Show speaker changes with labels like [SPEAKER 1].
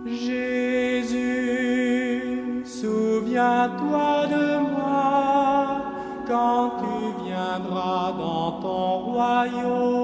[SPEAKER 1] Jésus, souviens-toi de moi quand tu viendras dans ton royaume.